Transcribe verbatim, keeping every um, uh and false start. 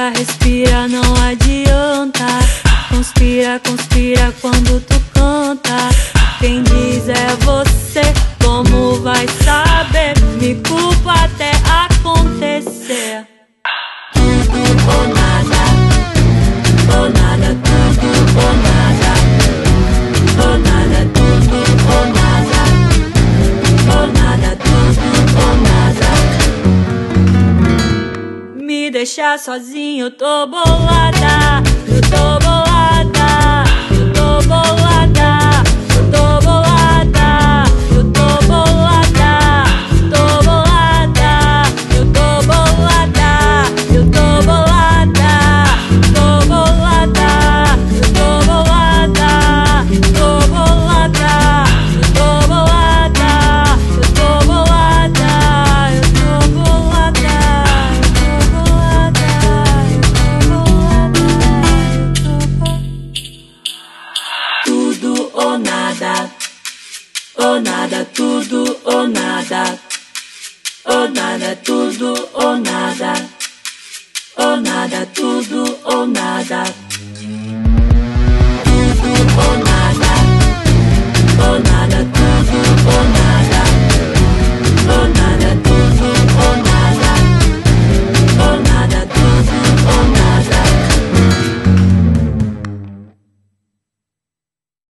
Respira, respira, não adianta. Conspira, conspira quando tu canta. Quem diz é você, como vai saber? Me culpa até acontecer. Tudo ou nada, ou nada, tudo ou nada, ou nada, tudo ou nada, ou nada, tudo ou nada. Me deixar sozinho, eu tô bolada, eu tô bolada, eu tô bolada, eu tô bolada, eu tô bolada, tô bolada, eu tô bolada, eu tô bolada, tô bolada, eu tô bolada, tô bolada, eu tô bolada, eu tô bolada, eu tô bolada, tudo ou nada, ou nada, tudo ou nada, ou nada, tudo ou nada, ou nada, tudo.